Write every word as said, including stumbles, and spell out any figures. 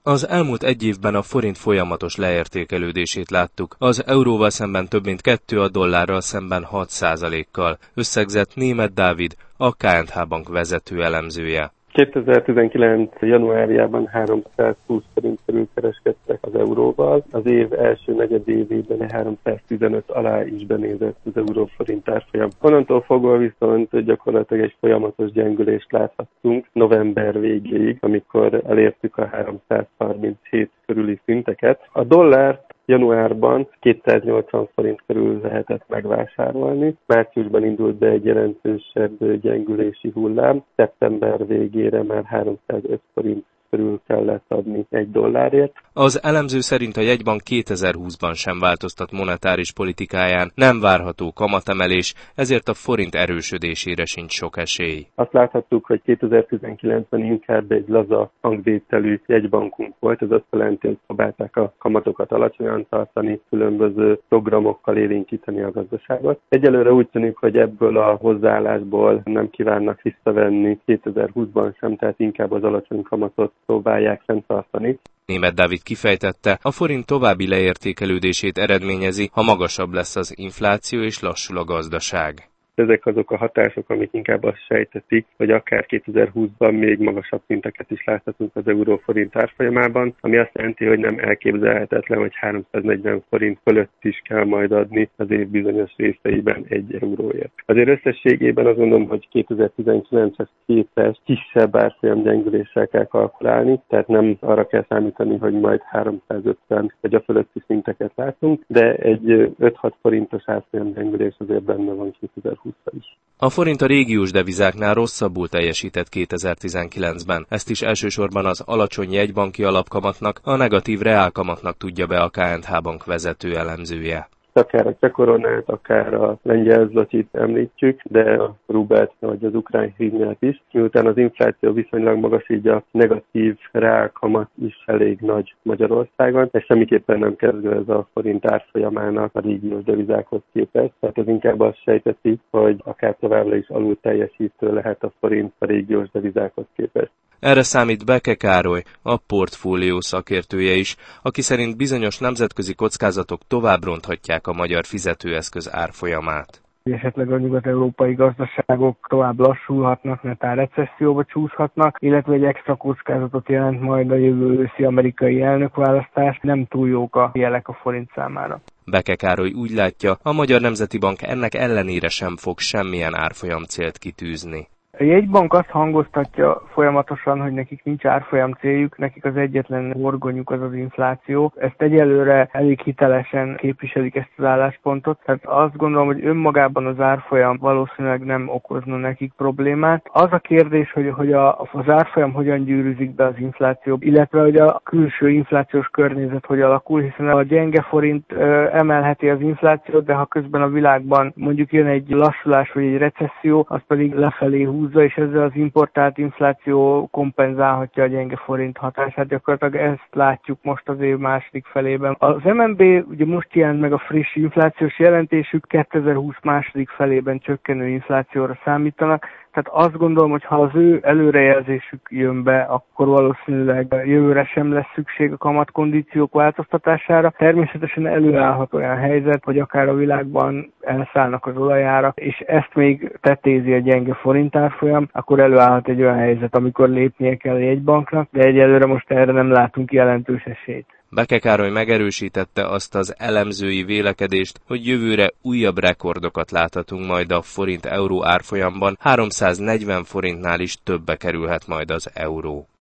Az elmúlt egy évben a forint folyamatos leértékelődését láttuk, az euróval szemben több mint kettő, a dollárral szemben hat százalékkal, összegzett Németh Dávid, a ká és há Bank vezető elemzője. kétezer-tizenkilenc. januárjában háromszázhúsz forint körül kereskedtek az euróval, az év első negyedévében háromszáztizenöt alá is benézett az euró-forint árfolyam. Onnantól fogva viszont gyakorlatilag egy folyamatos gyengülést láthattunk november végéig, amikor elértük a háromszázharminchét körüli szinteket. A dollárt januárban kétszáznyolcvan forint körül lehetett megvásárolni. Márciusban indult be egy jelentősebb gyengülési hullám, szeptember végére már háromszázöt forint körül kellett adni egy dollárért. Az elemző szerint a jegybank kétezer-húszban sem változtat monetáris politikáján, nem várható kamatemelés, ezért a forint erősödésére sincs sok esély. Azt láthattuk, hogy kétezer-tizenkilencben inkább egy laza hangvételű jegybankunk volt, ez azt jelenti, hogy próbálták a kamatokat alacsonyan tartani, különböző programokkal élénkíteni a gazdaságot. Egyelőre úgy tűnik, hogy ebből a hozzáállásból nem kívánnak visszavenni kétezer-húszban sem, tehát inkább az alacsony kamatot próbálják fenntartani. Németh Dávid kifejtette, a forint további leértékelődését eredményezi, ha magasabb lesz az infláció és lassul a gazdaság. Ezek azok a hatások, amik inkább azt sejtetik, hogy akár kétezer-húszban még magasabb szinteket is láthatunk az euró-forint árfolyamában, ami azt jelenti, hogy nem elképzelhetetlen, hogy háromszáznegyven forint fölött is kell majd adni az év bizonyos részeiben egy euróért. Azért összességében azt gondolom, hogy kétezer-tizenkilenchez képest kisebb árfolyam gyengüléssel kell kalkulálni, tehát nem arra kell számítani, hogy majd háromszázötven vagy a fölötti szinteket látunk, de egy öt-hat forintos árfolyam gyengülés azért benne van kétezer-húszban is. A forint a régiós devizáknál rosszabbul teljesített kétezer-tizenkilencben. Ezt is elsősorban az alacsony jegybanki alapkamatnak, a negatív reálkamatnak tudja be a ká és há Bank vezető elemzője. Akár a cseh koronát, akár a lengyel zlotyit említjük, de a rubelt vagy az ukrán hrivnyát is. Miután az infláció viszonylag magas, így a negatív reálkamat is elég nagy Magyarországon. Ez semmiképpen nem kedvező ez a forint árfolyamának a régiós devizákhoz képest. Tehát ez inkább azt sejteti, hogy akár továbbra is alul teljesítő lehet a forint a régiós devizákhoz képest. Erre számít Beke Károly, a portfólió szakértője is, aki szerint bizonyos nemzetközi kockázatok tovább ronthatják a magyar fizetőeszköz árfolyamát. Esetleg a nyugat-európai gazdaságok tovább lassulhatnak, netán recesszióba csúszhatnak, illetve egy extra kockázatot jelent majd a jövő őszi amerikai elnökválasztás. Nem túl jók a jelek a forint számára. Beke Károly úgy látja, a Magyar Nemzeti Bank ennek ellenére sem fog semmilyen árfolyam célt kitűzni. A jegybank azt hangoztatja folyamatosan, hogy nekik nincs árfolyam céljuk, nekik az egyetlen horgonyuk az az infláció. Ezt egyelőre elég hitelesen képviselik ezt az álláspontot. Tehát azt gondolom, hogy önmagában az árfolyam valószínűleg nem okozna nekik problémát. Az a kérdés, hogy, hogy a, az árfolyam hogyan gyűrűzik be az infláció, illetve hogy a külső inflációs környezet hogy alakul, hiszen a gyenge forint ö, emelheti az inflációt, de ha közben a világban mondjuk jön egy lassulás vagy egy recesszió, az pedig lefelé húz, és ezzel az importált infláció kompenzálhatja a gyenge forint hatását. Gyakorlatilag ezt látjuk most az év második felében. Az em en bé ugye most jelent meg a friss inflációs jelentésük, kétezer-húsz második felében csökkenő inflációra számítanak. Tehát azt gondolom, hogy ha az ő előrejelzésük jön be, akkor valószínűleg jövőre sem lesz szükség a kamatkondíciók változtatására. Természetesen előállhat olyan helyzet, hogy akár a világban elszállnak az olajárak, és ezt még tetézi a gyenge forint árfolyam, akkor előállhat egy olyan helyzet, amikor lépnie kell a jegybanknak, de egyelőre most erre nem látunk jelentős esélyt. Beke Károly megerősítette azt az elemzői vélekedést, hogy jövőre újabb rekordokat láthatunk majd a forint-euró árfolyamban, háromszáznegyven forintnál is többbe kerülhet majd az euró.